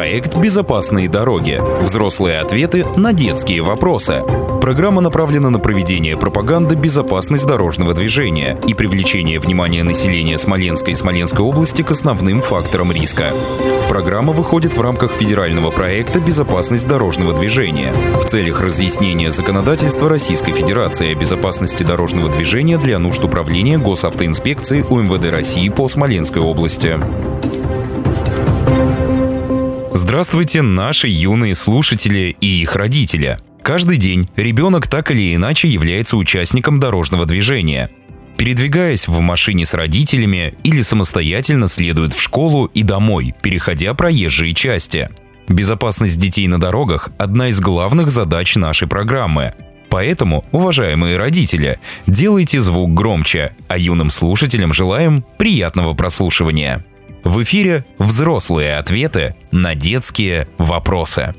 Проект «Безопасные дороги». Взрослые ответы на детские вопросы. Программа направлена на проведение пропаганды безопасности дорожного движения и привлечение внимания населения Смоленска и Смоленской области к основным факторам риска. Программа выходит в рамках федерального проекта «Безопасность дорожного движения» в целях разъяснения законодательства Российской Федерации о безопасности дорожного движения для нужд управления госавтоинспекции УМВД России по Смоленской области. Здравствуйте, наши юные слушатели и их родители. Каждый день ребенок так или иначе является участником дорожного движения. Передвигаясь в машине с родителями или самостоятельно следует в школу и домой, переходя проезжие части. Безопасность детей на дорогах – одна из главных задач нашей программы. Поэтому, уважаемые родители, делайте звук громче, а юным слушателям желаем приятного прослушивания. В эфире взрослые ответы на детские вопросы.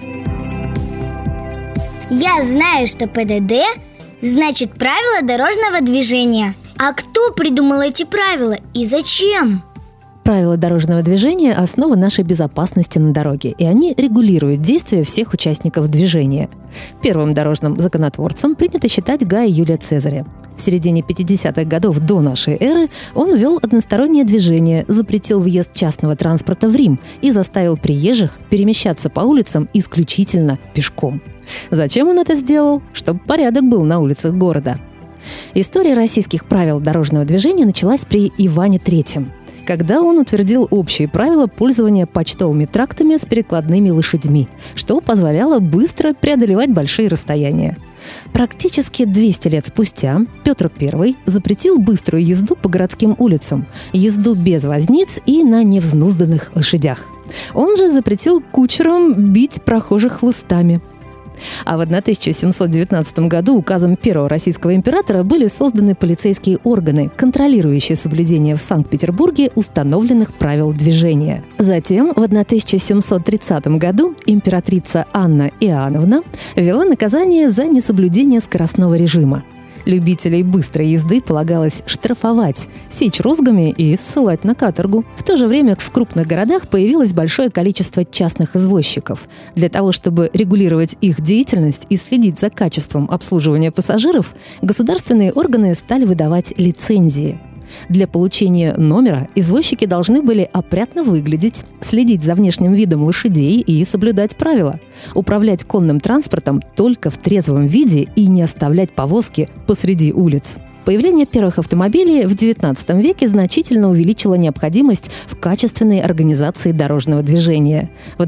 Я знаю, что ПДД значит правила дорожного движения. А кто придумал эти правила и зачем? Правила дорожного движения – основа нашей безопасности на дороге, и они регулируют действия всех участников движения. Первым дорожным законотворцем принято считать Гая Юлия Цезаря. В середине 50-х годов до нашей эры он ввел одностороннее движение, запретил въезд частного транспорта в Рим и заставил приезжих перемещаться по улицам исключительно пешком. Зачем он это сделал? Чтобы порядок был на улицах города. История российских правил дорожного движения началась при Иване III, когда он утвердил общие правила пользования почтовыми трактами с перекладными лошадьми, что позволяло быстро преодолевать большие расстояния. Практически 200 лет спустя Петр I запретил быструю езду по городским улицам, езду без возниц и на невзнузданных лошадях. Он же запретил кучерам бить прохожих хлыстами. А в 1719 году указом первого российского императора были созданы полицейские органы, контролирующие соблюдение в Санкт-Петербурге установленных правил движения. Затем, в 1730 году, императрица Анна Иоанновна ввела наказание за несоблюдение скоростного режима. Любителей быстрой езды полагалось штрафовать, сечь розгами и ссылать на каторгу. В то же время в крупных городах появилось большое количество частных извозчиков. Для того, чтобы регулировать их деятельность и следить за качеством обслуживания пассажиров, государственные органы стали выдавать лицензии. Для получения номера извозчики должны были опрятно выглядеть, следить за внешним видом лошадей и соблюдать правила. Управлять конным транспортом только в трезвом виде и не оставлять повозки посреди улиц. Появление первых автомобилей в XIX веке значительно увеличило необходимость в качественной организации дорожного движения. В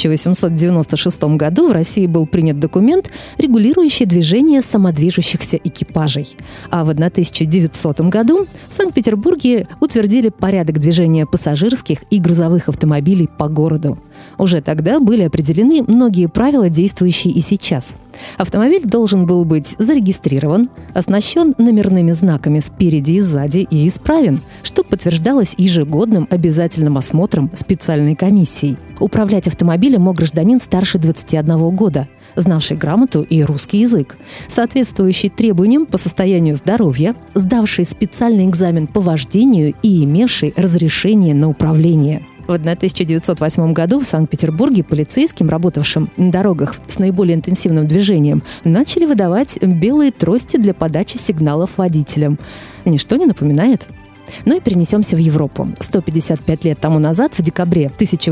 1896 году в России был принят документ, регулирующий движение самодвижущихся экипажей. А в 1900 году в Санкт-Петербурге утвердили порядок движения пассажирских и грузовых автомобилей по городу. Уже тогда были определены многие правила, действующие и сейчас. Автомобиль должен был быть зарегистрирован, оснащен номерными знаками спереди и сзади и исправен, что подтверждалось ежегодным обязательным осмотром специальной комиссией. Управлять автомобилем мог гражданин старше 21 года, знавший грамоту и русский язык, соответствующий требованиям по состоянию здоровья, сдавший специальный экзамен по вождению и имевший разрешение на управление. В 1908 году в Санкт-Петербурге полицейским, работавшим на дорогах с наиболее интенсивным движением, начали выдавать белые трости для подачи сигналов водителям. Ничто не напоминает? Ну и перенесемся в Европу. 155 лет тому назад, в декабре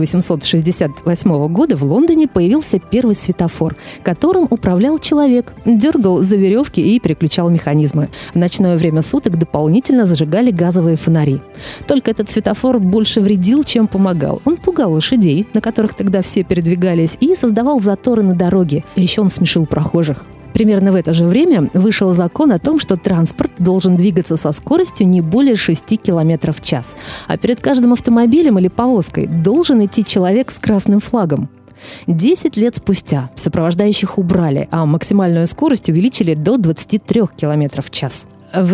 1868 года, в Лондоне появился первый светофор, которым управлял человек, дергал за веревки и переключал механизмы. В ночное время суток дополнительно зажигали газовые фонари. Только этот светофор больше вредил, чем помогал. Он пугал лошадей, на которых тогда все передвигались, и создавал заторы на дороге. И еще он смешил прохожих. Примерно в это же время вышел закон о том, что транспорт должен двигаться со скоростью не более 6 км в час, а перед каждым автомобилем или повозкой должен идти человек с красным флагом. 10 лет спустя сопровождающих убрали, а максимальную скорость увеличили до 23 км в час. В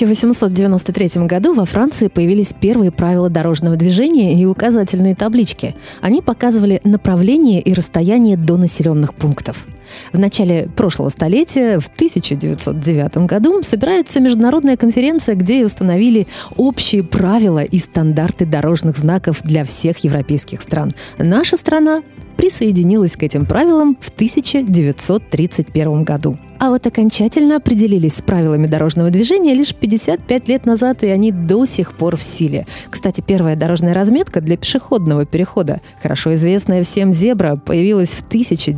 1893 году во Франции появились первые правила дорожного движения и указательные таблички. Они показывали направление и расстояние до населенных пунктов. В начале прошлого столетия, в 1909 году, собирается международная конференция, где и установили общие правила и стандарты дорожных знаков для всех европейских стран. Наша страна присоединилась к этим правилам в 1931 году. А вот окончательно определились с правилами дорожного движения лишь 55 лет назад, и они до сих пор в силе. Кстати, первая дорожная разметка для пешеходного перехода, хорошо известная всем зебра, появилась в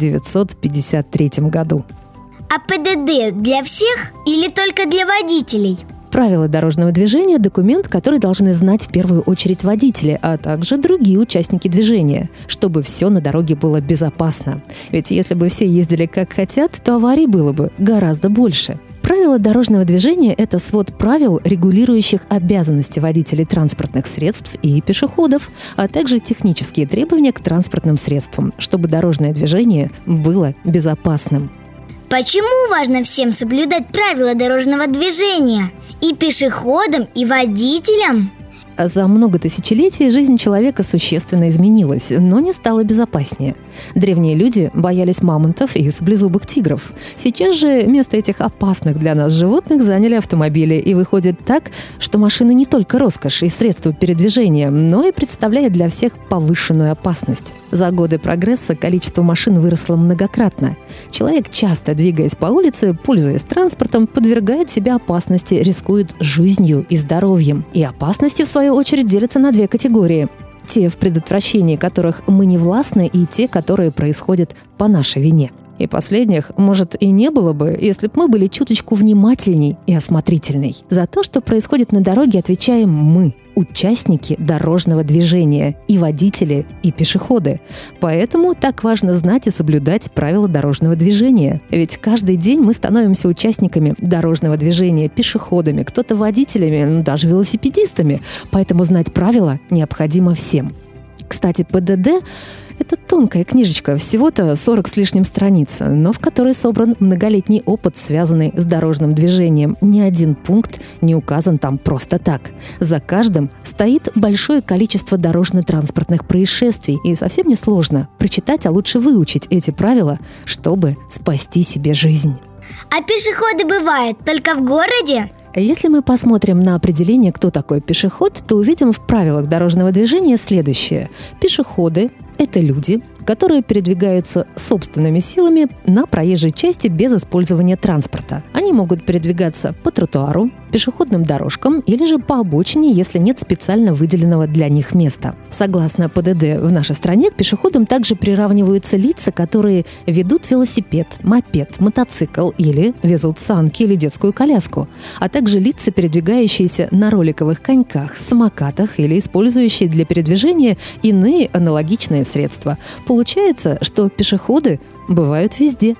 1953 году. А ПДД для всех или только для водителей? Правила дорожного движения – документ, который должны знать в первую очередь водители, а также другие участники движения, чтобы все на дороге было безопасно. Ведь если бы все ездили как хотят, то аварий было бы гораздо больше. Правила дорожного движения – это свод правил, регулирующих обязанности водителей транспортных средств и пешеходов, а также технические требования к транспортным средствам, чтобы дорожное движение было безопасным. Почему важно всем соблюдать правила дорожного движения? И пешеходам, и водителям? За много тысячелетий жизнь человека существенно изменилась, но не стала безопаснее. Древние люди боялись мамонтов и саблезубых тигров. Сейчас же место этих опасных для нас животных заняли автомобили, и выходит так, что машина не только роскошь и средство передвижения, но и представляет для всех повышенную опасность. За годы прогресса количество машин выросло многократно. Человек, часто двигаясь по улице, пользуясь транспортом, подвергает себя опасности, рискует жизнью и здоровьем. И опасности, в свою очередь, делятся на две категории. Те, в предотвращении которых мы не властны, и те, которые происходят по нашей вине. И последних, может, и не было бы, если бы мы были чуточку внимательней и осмотрительней. За то, что происходит на дороге, отвечаем мы, участники дорожного движения, и водители, и пешеходы. Поэтому так важно знать и соблюдать правила дорожного движения. Ведь каждый день мы становимся участниками дорожного движения, пешеходами, кто-то водителями, даже велосипедистами. Поэтому знать правила необходимо всем. Кстати, ПДД – это тонкая книжечка, всего-то 40 с лишним страниц, но в которой собран многолетний опыт, связанный с дорожным движением. Ни один пункт не указан там просто так. За каждым стоит большое количество дорожно-транспортных происшествий, и совсем несложно прочитать, а лучше выучить эти правила, чтобы спасти себе жизнь. А пешеходы бывают только в городе? Если мы посмотрим на определение, кто такой пешеход, то увидим в правилах дорожного движения следующее. Пешеходы – это люди, которые передвигаются собственными силами на проезжей части без использования транспорта. Они могут передвигаться по тротуару, пешеходным дорожкам или же по обочине, если нет специально выделенного для них места. Согласно ПДД в нашей стране, к пешеходам также приравниваются лица, которые ведут велосипед, мопед, мотоцикл или везут санки или детскую коляску, а также лица, передвигающиеся на роликовых коньках, самокатах или использующие для передвижения иные аналогичные средства. Получается, что пешеходы бывают везде.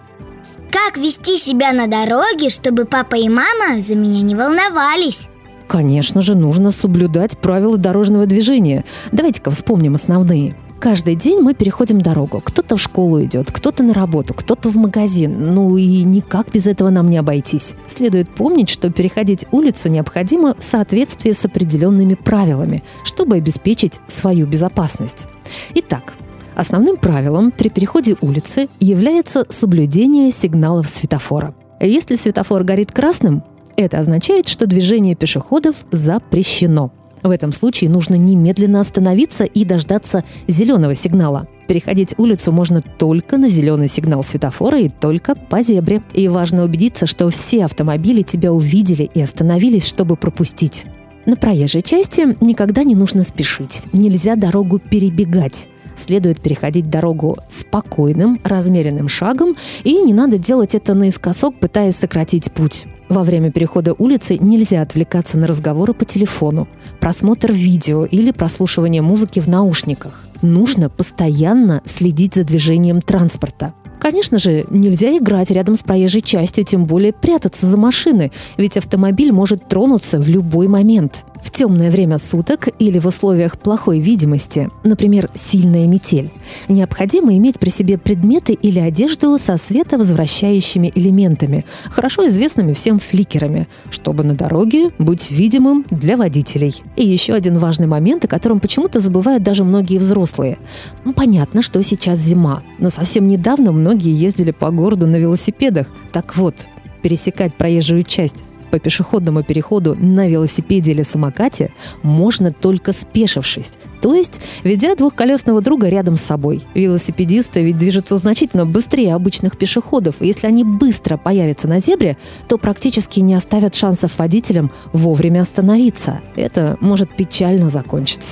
Как вести себя на дороге, чтобы папа и мама за меня не волновались? Конечно же, нужно соблюдать правила дорожного движения. Давайте-ка вспомним основные. Каждый день мы переходим дорогу. Кто-то в школу идет, кто-то на работу, кто-то в магазин. Ну и никак без этого нам не обойтись. Следует помнить, что переходить улицу необходимо в соответствии с определенными правилами, чтобы обеспечить свою безопасность. Итак, основным правилом при переходе улицы является соблюдение сигналов светофора. Если светофор горит красным, это означает, что движение пешеходов запрещено. В этом случае нужно немедленно остановиться и дождаться зеленого сигнала. Переходить улицу можно только на зеленый сигнал светофора и только по зебре. И важно убедиться, что все автомобили тебя увидели и остановились, чтобы пропустить. На проезжей части никогда не нужно спешить. Нельзя дорогу перебегать. Следует переходить дорогу спокойным, размеренным шагом, и не надо делать это наискосок, пытаясь сократить путь. Во время перехода улицы нельзя отвлекаться на разговоры по телефону, просмотр видео или прослушивание музыки в наушниках. Нужно постоянно следить за движением транспорта. Конечно же, нельзя играть рядом с проезжей частью, тем более прятаться за машины, ведь автомобиль может тронуться в любой момент. В темное время суток или в условиях плохой видимости, например, сильная метель, необходимо иметь при себе предметы или одежду со световозвращающими элементами, хорошо известными всем фликерами, чтобы на дороге быть видимым для водителей. И еще один важный момент, о котором почему-то забывают даже многие взрослые. Понятно, что сейчас зима, но совсем недавно многие ездили по городу на велосипедах. Так вот, пересекать проезжую часть по пешеходному переходу на велосипеде или самокате можно только спешившись, то есть ведя двухколесного друга рядом с собой. Велосипедисты ведь движутся значительно быстрее обычных пешеходов, и если они быстро появятся на зебре, то практически не оставят шансов водителям вовремя остановиться. Это может печально закончиться.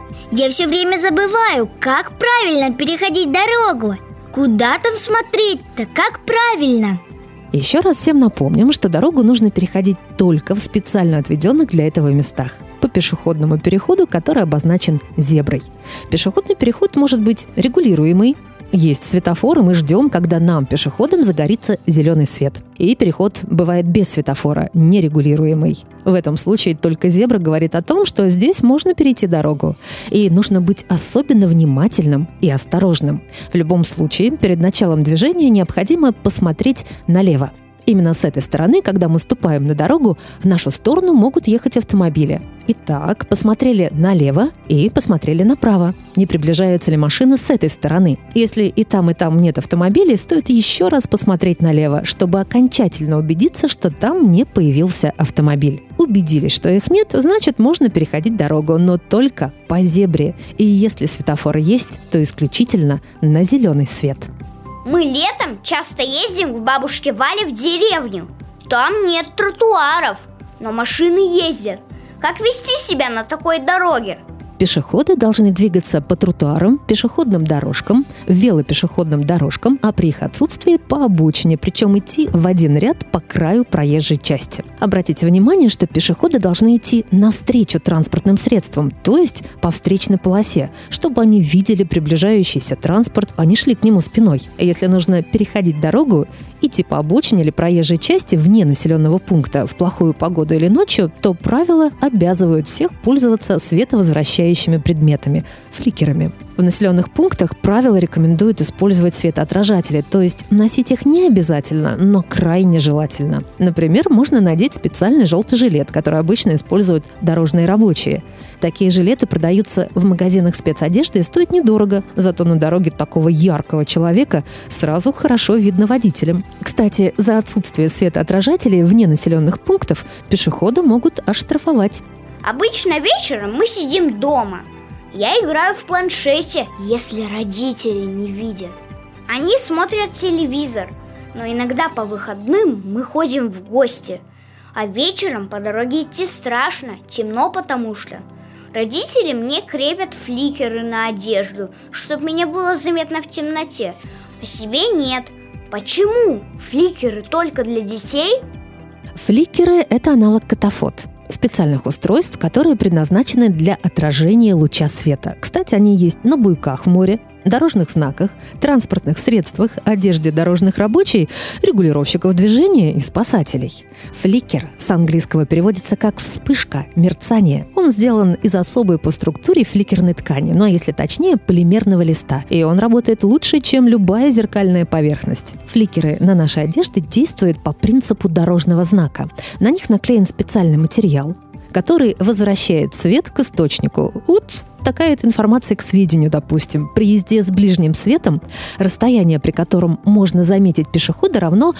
Я все время забываю, как правильно переходить дорогу. Куда там смотреть-то, как правильно? Еще раз всем напомним, что дорогу нужно переходить только в специально отведенных для этого местах, по пешеходному переходу, который обозначен зеброй. Пешеходный переход может быть регулируемый. Есть светофор, и мы ждем, когда нам, пешеходам, загорится зеленый свет. И переход бывает без светофора, нерегулируемый. В этом случае только зебра говорит о том, что здесь можно перейти дорогу. И нужно быть особенно внимательным и осторожным. В любом случае, перед началом движения необходимо посмотреть налево. Именно с этой стороны, когда мы ступаем на дорогу, в нашу сторону могут ехать автомобили. Итак, посмотрели налево и посмотрели направо. Не приближаются ли машины с этой стороны? Если и там нет автомобилей, стоит еще раз посмотреть налево, чтобы окончательно убедиться, что там не появился автомобиль. Убедились, что их нет, значит, можно переходить дорогу, но только по зебре. И если светофор есть, то исключительно на зеленый свет. Мы летом часто ездим к бабушке Вале в деревню. Там нет тротуаров, но машины ездят. Как вести себя на такой дороге? Пешеходы должны двигаться по тротуарам, пешеходным дорожкам, велопешеходным дорожкам, а при их отсутствии по обочине, причем идти в один ряд по краю проезжей части. Обратите внимание, что пешеходы должны идти навстречу транспортным средствам, то есть по встречной полосе, чтобы они видели приближающийся транспорт, а не шли к нему спиной. Если нужно переходить дорогу, идти по обочине или проезжей части вне населенного пункта в плохую погоду или ночью, то правила обязывают всех пользоваться световозвращающими предметами – фликерами. В населенных пунктах правила рекомендуют использовать светоотражатели, то есть носить их не обязательно, но крайне желательно. Например, можно надеть специальный желтый жилет, который обычно используют дорожные рабочие. Такие жилеты продаются в магазинах спецодежды и стоят недорого, зато на дороге такого яркого человека сразу хорошо видно водителям. Кстати, за отсутствие светоотражателей вне населенных пунктов пешехода могут оштрафовать. Обычно вечером мы сидим дома. Я играю в планшете, если родители не видят. Они смотрят телевизор, но иногда по выходным мы ходим в гости. А вечером по дороге идти страшно, темно, потому что родители мне крепят фликеры на одежду, чтобы меня было заметно в темноте, а себе нет. Почему? Фликеры только для детей? Фликеры – это аналог катафот. Специальных устройств, которые предназначены для отражения луча света. Кстати, они есть на буйках в море, дорожных знаках, транспортных средствах, одежде дорожных рабочих, регулировщиков движения и спасателей. Фликер с английского переводится как «вспышка», «мерцание». Он сделан из особой по структуре фликерной ткани, ну а если точнее, полимерного листа. И он работает лучше, чем любая зеркальная поверхность. Фликеры на нашей одежде действуют по принципу дорожного знака. На них наклеен специальный материал, который возвращает свет к источнику. Вот такая информация к сведению, допустим. При езде с ближним светом расстояние, при котором можно заметить пешехода, равно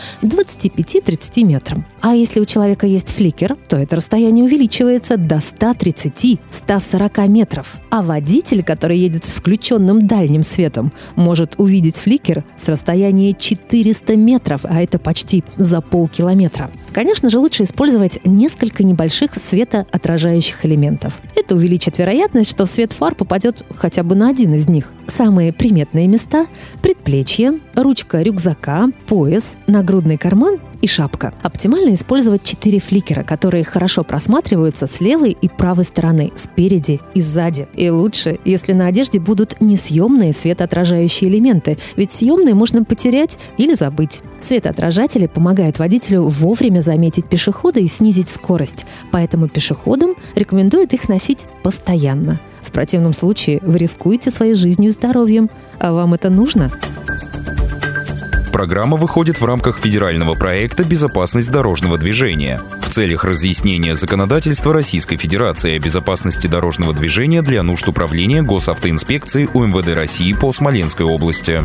25-30 метрам. А если у человека есть фликер, то это расстояние увеличивается до 130-140 метров. А водитель, который едет с включенным дальним светом, может увидеть фликер с расстояния 400 метров, а это почти за полкилометра. Конечно же, лучше использовать несколько небольших светоотражающих элементов. Это увеличит вероятность, что свет фар попадет хотя бы на один из них. Самые приметные места – предплечье, ручка рюкзака, пояс, нагрудный карман и шапка. Оптимально использовать 4 фликера, которые хорошо просматриваются с левой и правой стороны, спереди и сзади. И лучше, если на одежде будут несъемные светоотражающие элементы, ведь съемные можно потерять или забыть. Светоотражатели помогают водителю вовремя заметить пешехода и снизить скорость, поэтому пешеходам рекомендуют их носить постоянно. В противном случае вы рискуете своей жизнью и здоровьем. А вам это нужно? Программа выходит в рамках федерального проекта «Безопасность дорожного движения» в целях разъяснения законодательства Российской Федерации о безопасности дорожного движения для нужд управления госавтоинспекции УМВД России по Смоленской области.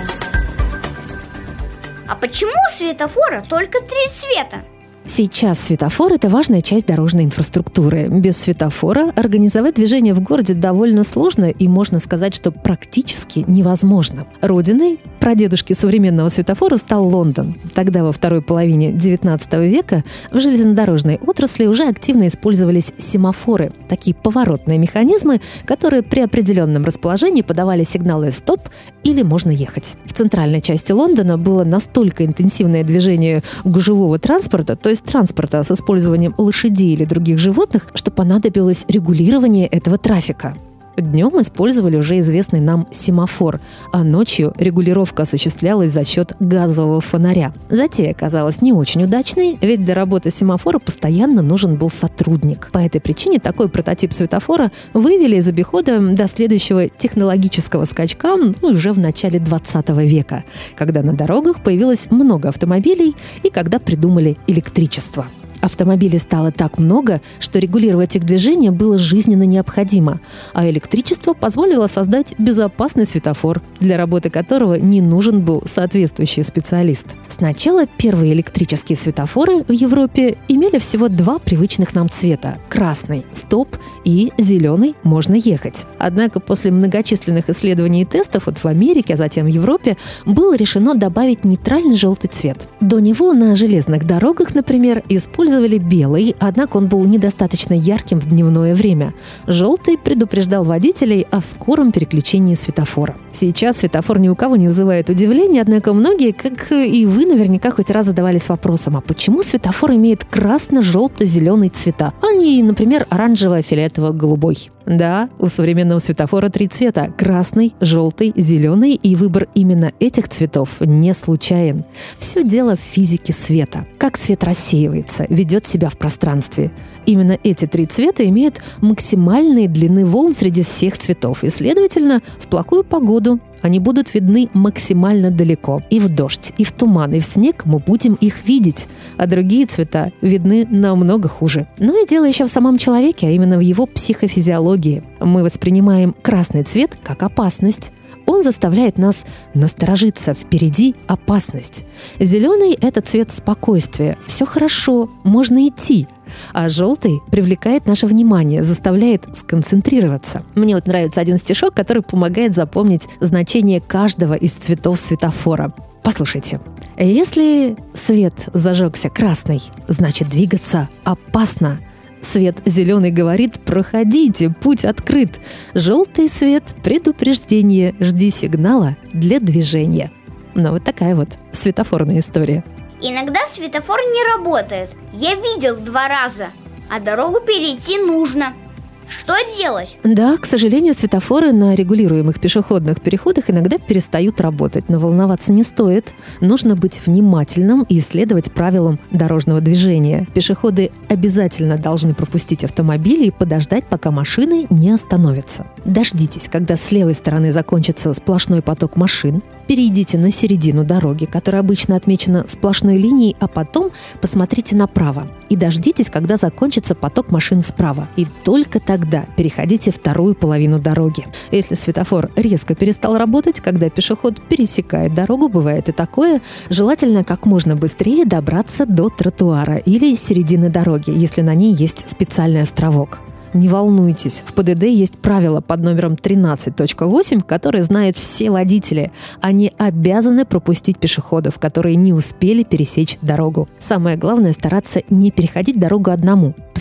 А почему у светофора только 3 цвета? Сейчас светофор – это важная часть дорожной инфраструктуры. Без светофора организовать движение в городе довольно сложно и, можно сказать, что практически невозможно. Родиной прадедушки современного светофора стал Лондон. Тогда, во второй половине XIX века, в железнодорожной отрасли уже активно использовались семафоры – такие поворотные механизмы, которые при определенном расположении подавали сигналы «стоп» или «можно ехать». В центральной части Лондона было настолько интенсивное движение гужевого транспорта, то есть транспорта с использованием лошадей или других животных, что понадобилось регулирование этого трафика. Днем использовали уже известный нам семафор, а ночью регулировка осуществлялась за счет газового фонаря. Затея оказалась не очень удачной, ведь для работы семафора постоянно нужен был сотрудник. По этой причине такой прототип светофора вывели из обихода до следующего технологического скачка уже в начале 20 века, когда на дорогах появилось много автомобилей и когда придумали электричество. Автомобилей стало так много, что регулировать их движение было жизненно необходимо, а электричество позволило создать безопасный светофор, для работы которого не нужен был соответствующий специалист. Сначала первые электрические светофоры в Европе имели всего 2 привычных нам цвета – красный – стоп и зеленый – можно ехать. Однако после многочисленных исследований и тестов в Америке, а затем в Европе, было решено добавить нейтральный желтый цвет. До него на железных дорогах, например, использовали белый, однако он был недостаточно ярким в дневное время. Желтый предупреждал водителей о скором переключении светофора. Сейчас светофор ни у кого не вызывает удивления, однако многие, как и вы, наверняка хоть раз задавались вопросом, а почему светофор имеет красно-желто-зеленый цвета, а не, например, оранжево-фиолетово-голубой? Да, у современного светофора 3 цвета – красный, желтый, зеленый, и выбор именно этих цветов не случайен. Все дело в физике света. Как свет рассеивается, ведет себя в пространстве. Именно эти 3 цвета имеют максимальные длины волн среди всех цветов, и, следовательно, в плохую погоду они будут видны максимально далеко. И в дождь, и в туман, и в снег мы будем их видеть, а другие цвета видны намного хуже. Но и дело еще в самом человеке, а именно в его психофизиологии. Мы воспринимаем красный цвет как опасность. Он заставляет нас насторожиться, впереди опасность. Зеленый – это цвет спокойствия. Все хорошо, можно идти. А желтый привлекает наше внимание, заставляет сконцентрироваться. Мне нравится один стишок, который помогает запомнить значение каждого из цветов светофора. Послушайте. Если свет зажегся красный, значит двигаться опасно. Свет зеленый говорит: проходите, путь открыт. Желтый свет – предупреждение, жди сигнала для движения. Ну, вот такая вот светофорная история. Иногда светофор не работает. Я видел 2 раза, а дорогу перейти нужно. Что делать? Да, к сожалению, светофоры на регулируемых пешеходных переходах иногда перестают работать, но волноваться не стоит. Нужно быть внимательным и следовать правилам дорожного движения. Пешеходы обязательно должны пропустить автомобили и подождать, пока машины не остановятся. Дождитесь, когда с левой стороны закончится сплошной поток машин. Перейдите на середину дороги, которая обычно отмечена сплошной линией, а потом посмотрите направо. И дождитесь, когда закончится поток машин справа. И только тогда переходите вторую половину дороги. Если светофор резко перестал работать, когда пешеход пересекает дорогу, бывает и такое, желательно как можно быстрее добраться до тротуара или середины дороги, если на ней есть специальный островок. Не волнуйтесь, в ПДД есть правило под номером 13.8, которое знают все водители. Они обязаны пропустить пешеходов, которые не успели пересечь дорогу. Самое главное – стараться не переходить дорогу одному.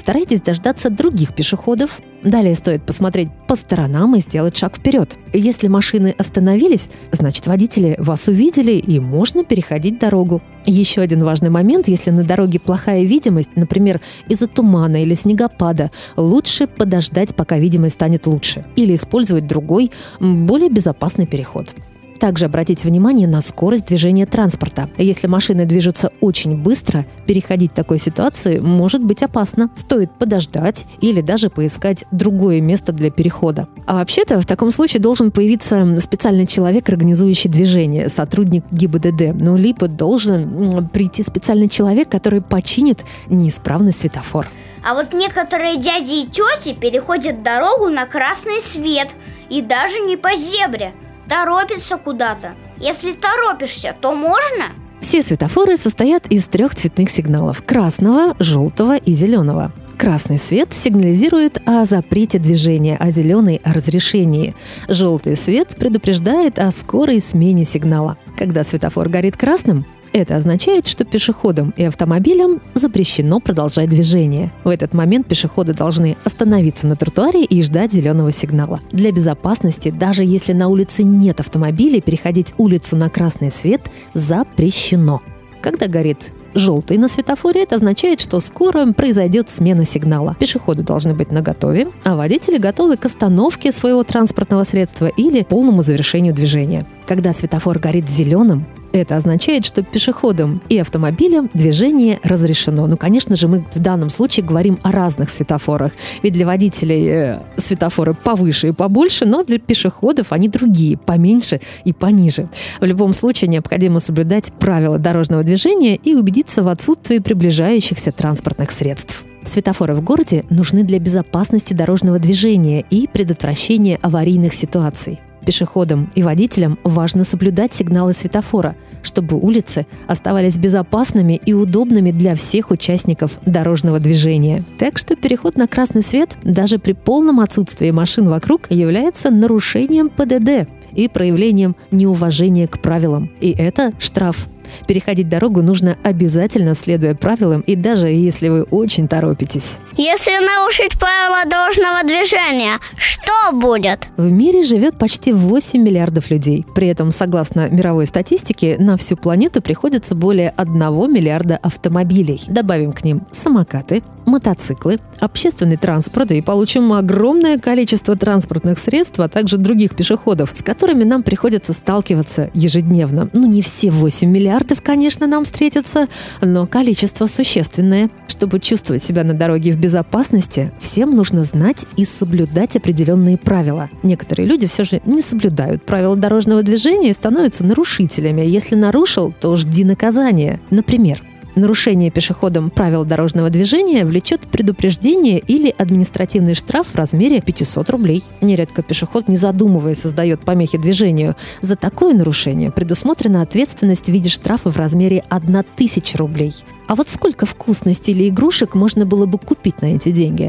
Постарайтесь дождаться других пешеходов. Далее стоит посмотреть по сторонам и сделать шаг вперед. Если машины остановились, значит, водители вас увидели и можно переходить дорогу. Еще один важный момент: если на дороге плохая видимость, например, из-за тумана или снегопада, лучше подождать, пока видимость станет лучше, или использовать другой, более безопасный переход. Также обратите внимание на скорость движения транспорта. Если машины движутся очень быстро, переходить в такой ситуации может быть опасно. Стоит подождать или даже поискать другое место для перехода. А вообще-то в таком случае должен появиться специальный человек, организующий движение, сотрудник ГИБДД. Либо должен прийти специальный человек, который починит неисправный светофор. А вот некоторые дяди и тети переходят дорогу на красный свет и даже не по зебре. Торопится куда-то. Если торопишься, то можно? Все светофоры состоят из 3 цветных сигналов – красного, желтого и зеленого. Красный свет сигнализирует о запрете движения, а зеленый – о разрешении. Желтый свет предупреждает о скорой смене сигнала. Когда светофор горит красным, это означает, что пешеходам и автомобилям запрещено продолжать движение. В этот момент пешеходы должны остановиться на тротуаре и ждать зеленого сигнала. Для безопасности, даже если на улице нет автомобилей, переходить улицу на красный свет запрещено. Когда горит желтый на светофоре, это означает, что скоро произойдет смена сигнала. Пешеходы должны быть наготове, а водители готовы к остановке своего транспортного средства или полному завершению движения. Когда светофор горит зеленым, это означает, что пешеходам и автомобилям движение разрешено. Конечно же, мы в данном случае говорим о разных светофорах. Ведь для водителей светофоры повыше и побольше, но для пешеходов они другие, поменьше и пониже. В любом случае необходимо соблюдать правила дорожного движения и убедиться в отсутствии приближающихся транспортных средств. Светофоры в городе нужны для безопасности дорожного движения и предотвращения аварийных ситуаций. Пешеходам и водителям важно соблюдать сигналы светофора, чтобы улицы оставались безопасными и удобными для всех участников дорожного движения. Так что переход на красный свет, даже при полном отсутствии машин вокруг, является нарушением ПДД и проявлением неуважения к правилам. И это штраф. Переходить дорогу нужно обязательно, следуя правилам, и даже если вы очень торопитесь. Если нарушить правила дорожного движения, что будет? В мире живет почти 8 миллиардов людей. При этом, согласно мировой статистике, на всю планету приходится более 1 миллиарда автомобилей. Добавим к ним самокаты, мотоциклы, общественный транспорт и получим огромное количество транспортных средств, а также других пешеходов, с которыми нам приходится сталкиваться ежедневно. Не все 8 миллиардов, конечно, нам встретятся, но количество существенное. Чтобы чувствовать себя на дороге в безопасности, всем нужно знать и соблюдать определенные правила. Некоторые люди все же не соблюдают правила дорожного движения и становятся нарушителями. Если нарушил, то жди наказания. Например, нарушение пешеходом правил дорожного движения влечет предупреждение или административный штраф в размере 500 рублей. Нередко пешеход, не задумываясь, создает помехи движению. За такое нарушение предусмотрена ответственность в виде штрафа в размере 1000 рублей. А вот сколько вкусностей или игрушек можно было бы купить на эти деньги,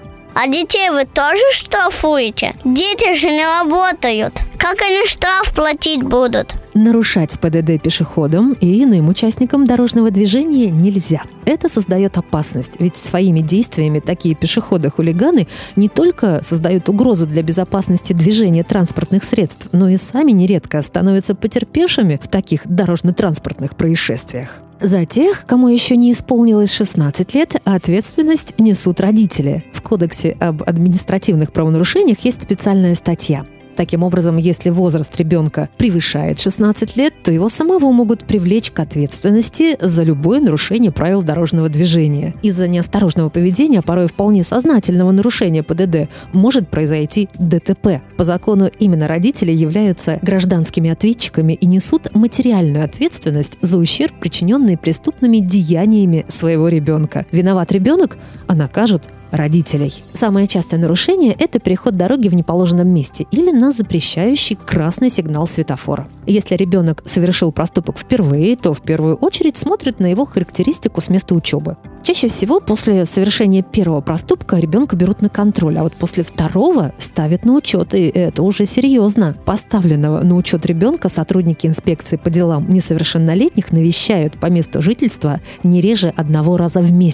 А детей вы тоже штрафуете? Дети же не работают. Как они штраф платить будут? Нарушать ПДД пешеходам и иным участникам дорожного движения нельзя. Это создает опасность, ведь своими действиями такие пешеходы-хулиганы не только создают угрозу для безопасности движения транспортных средств, но и сами нередко становятся потерпевшими в таких дорожно-транспортных происшествиях. За тех, кому еще не исполнилось 16 лет, ответственность несут родители. В Кодексе об административных правонарушениях есть специальная статья. Таким образом, если возраст ребенка превышает 16 лет, то его самого могут привлечь к ответственности за любое нарушение правил дорожного движения. Из-за неосторожного поведения, порой вполне сознательного нарушения ПДД, может произойти ДТП. По закону именно родители являются гражданскими ответчиками и несут материальную ответственность за ущерб, причиненный преступными деяниями своего ребенка. Виноват ребенок, а накажут родителей. Самое частое нарушение – это переход дороги в неположенном месте или на запрещающий красный сигнал светофора. Если ребенок совершил проступок впервые, то в первую очередь смотрят на его характеристику с места учебы. Чаще всего после совершения первого проступка ребенка берут на контроль, а вот после второго ставят на учет, и это уже серьезно. Поставленного на учет ребенка сотрудники инспекции по делам несовершеннолетних навещают по месту жительства не реже 1 раза в месяц.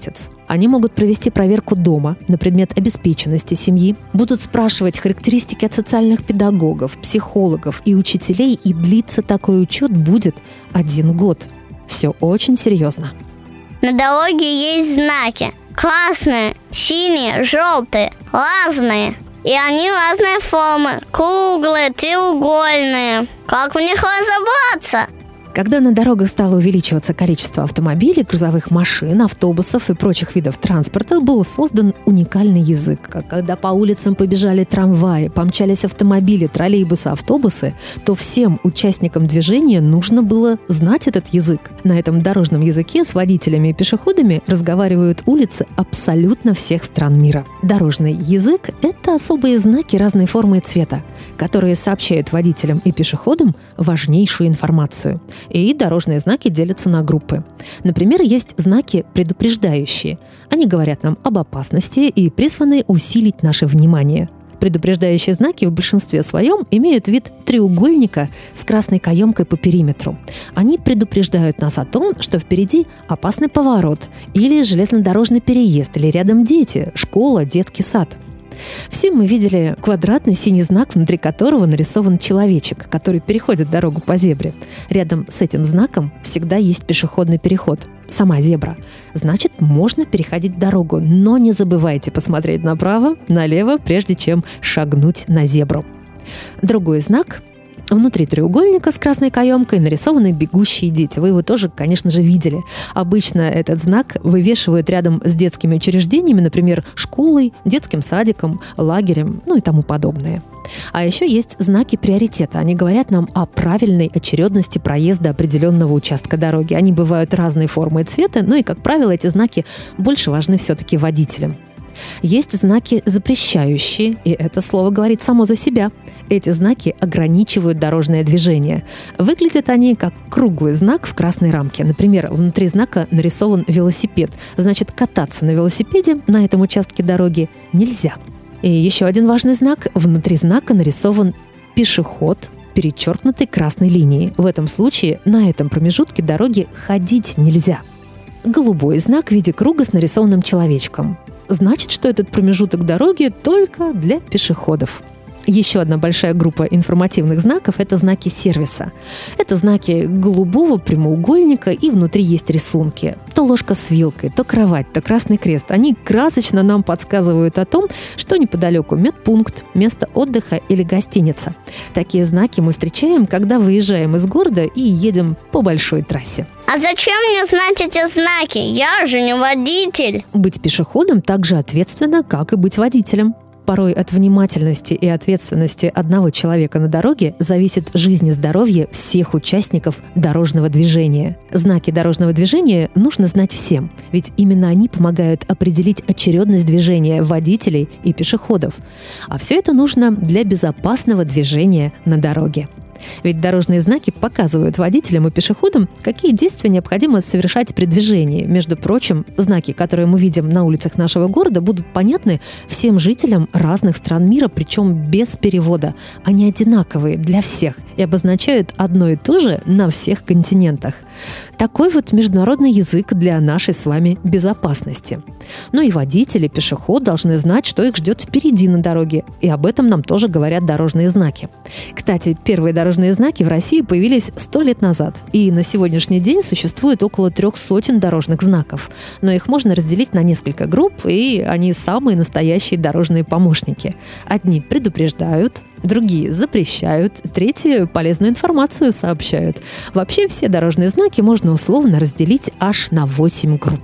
Они могут провести проверку дома на предмет обеспеченности семьи, будут спрашивать характеристики от социальных педагогов, психологов и учителей, и длиться такой учет будет 1 год. Все очень серьезно. На дороге есть знаки. Красные, синие, желтые, разные. И они разной формы. Круглые, треугольные. Как в них разобраться? Когда на дорогах стало увеличиваться количество автомобилей, грузовых машин, автобусов и прочих видов транспорта, был создан уникальный язык. Когда по улицам побежали трамваи, помчались автомобили, троллейбусы, автобусы, то всем участникам движения нужно было знать этот язык. На этом дорожном языке с водителями и пешеходами разговаривают улицы абсолютно всех стран мира. Дорожный язык – это особые знаки разной формы и цвета, которые сообщают водителям и пешеходам важнейшую информацию. И дорожные знаки делятся на группы. Например, есть знаки предупреждающие. Они говорят нам об опасности и призваны усилить наше внимание. Предупреждающие знаки в большинстве своем имеют вид треугольника с красной каемкой по периметру. Они предупреждают нас о том, что впереди опасный поворот или железнодорожный переезд, или рядом дети, школа, детский сад. Все мы видели квадратный синий знак, внутри которого нарисован человечек, который переходит дорогу по зебре. Рядом с этим знаком всегда есть пешеходный переход. Сама зебра. Значит, можно переходить дорогу, но не забывайте посмотреть направо, налево, прежде чем шагнуть на зебру. Другой знак. Внутри треугольника с красной каемкой нарисованы бегущие дети. Вы его тоже, конечно же, видели. Обычно этот знак вывешивают рядом с детскими учреждениями, например, школой, детским садиком, лагерем, и тому подобное. А еще есть знаки приоритета. Они говорят нам о правильной очередности проезда определенного участка дороги. Они бывают разной формы и цвета, и, как правило, эти знаки больше важны все-таки водителям. Есть знаки запрещающие, и это слово говорит само за себя. Эти знаки ограничивают дорожное движение. Выглядят они как круглый знак в красной рамке. Например, внутри знака нарисован велосипед. Значит, кататься на велосипеде на этом участке дороги нельзя. И еще один важный знак. Внутри знака нарисован пешеход, перечеркнутый красной линией. В этом случае на этом промежутке дороги ходить нельзя. Голубой знак в виде круга с нарисованным человечком. Значит, что этот промежуток дороги только для пешеходов. Еще одна большая группа информативных знаков – это знаки сервиса. Это знаки голубого прямоугольника, и внутри есть рисунки. То ложка с вилкой, то кровать, то красный крест. Они красочно нам подсказывают о том, что неподалеку медпункт, место отдыха или гостиница. Такие знаки мы встречаем, когда выезжаем из города и едем по большой трассе. А зачем мне знать эти знаки? Я же не водитель. Быть пешеходом так же ответственно, как и быть водителем. Порой от внимательности и ответственности одного человека на дороге зависит жизнь и здоровье всех участников дорожного движения. Знаки дорожного движения нужно знать всем, ведь именно они помогают определить очередность движения водителей и пешеходов. А все это нужно для безопасного движения на дороге. Ведь дорожные знаки показывают водителям и пешеходам, какие действия необходимо совершать при движении. Между прочим, знаки, которые мы видим на улицах нашего города, будут понятны всем жителям разных стран мира, причем без перевода. Они одинаковые для всех и обозначают одно и то же на всех континентах. Такой вот международный язык для нашей с вами безопасности. И водители, пешеход должны знать, что их ждет впереди на дороге. И об этом нам тоже говорят дорожные знаки. Кстати, первые дорожные знаки в России появились 100 лет назад. И на сегодняшний день существует около 300 дорожных знаков. Но их можно разделить на несколько групп, и они самые настоящие дорожные помощники. Одни предупреждают, другие запрещают, третьи полезную информацию сообщают. Вообще все дорожные знаки можно условно разделить аж на 8 групп.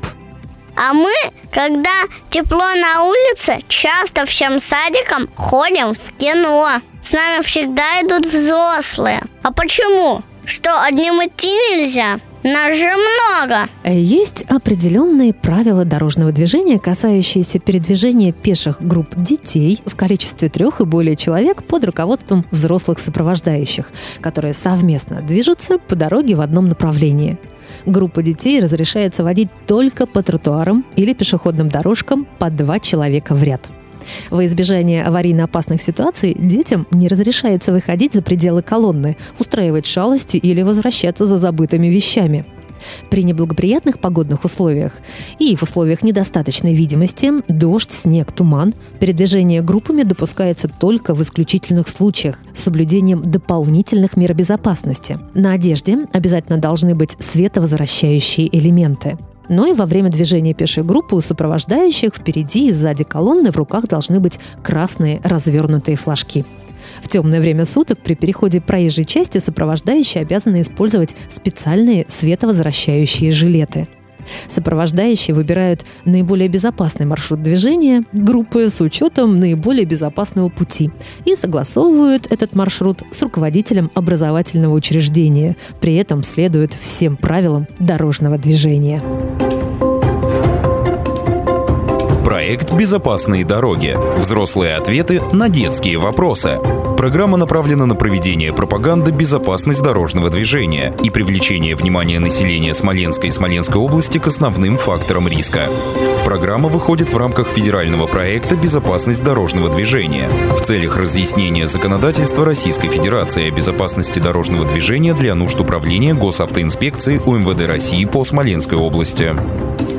А мы, когда тепло на улице, часто всем садикам ходим в кино. С нами всегда идут взрослые. А почему? Что, одним идти нельзя? Нас же много. Есть определенные правила дорожного движения, касающиеся передвижения пеших групп детей в количестве 3 и более человек под руководством взрослых сопровождающих, которые совместно движутся по дороге в одном направлении. Группа детей разрешается водить только по тротуарам или пешеходным дорожкам по 2 человека в ряд. Во избежание аварийно опасных ситуаций детям не разрешается выходить за пределы колонны, устраивать шалости или возвращаться за забытыми вещами. При неблагоприятных погодных условиях и в условиях недостаточной видимости – дождь, снег, туман – передвижение группами допускается только в исключительных случаях с соблюдением дополнительных мер безопасности. На одежде обязательно должны быть световозвращающие элементы. Но и во время движения пешей группы у сопровождающих впереди и сзади колонны в руках должны быть красные развернутые флажки. В темное время суток при переходе проезжей части сопровождающие обязаны использовать специальные световозвращающие жилеты. Сопровождающие выбирают наиболее безопасный маршрут движения группы с учетом наиболее безопасного пути и согласовывают этот маршрут с руководителем образовательного учреждения. При этом следуют всем правилам дорожного движения. Проект «Безопасные дороги». Взрослые ответы на детские вопросы. Программа направлена на проведение пропаганды «Безопасность дорожного движения» и привлечение внимания населения Смоленска и Смоленской области к основным факторам риска. Программа выходит в рамках федерального проекта «Безопасность дорожного движения» в целях разъяснения законодательства Российской Федерации о безопасности дорожного движения для нужд управления госавтоинспекции УМВД России по Смоленской области.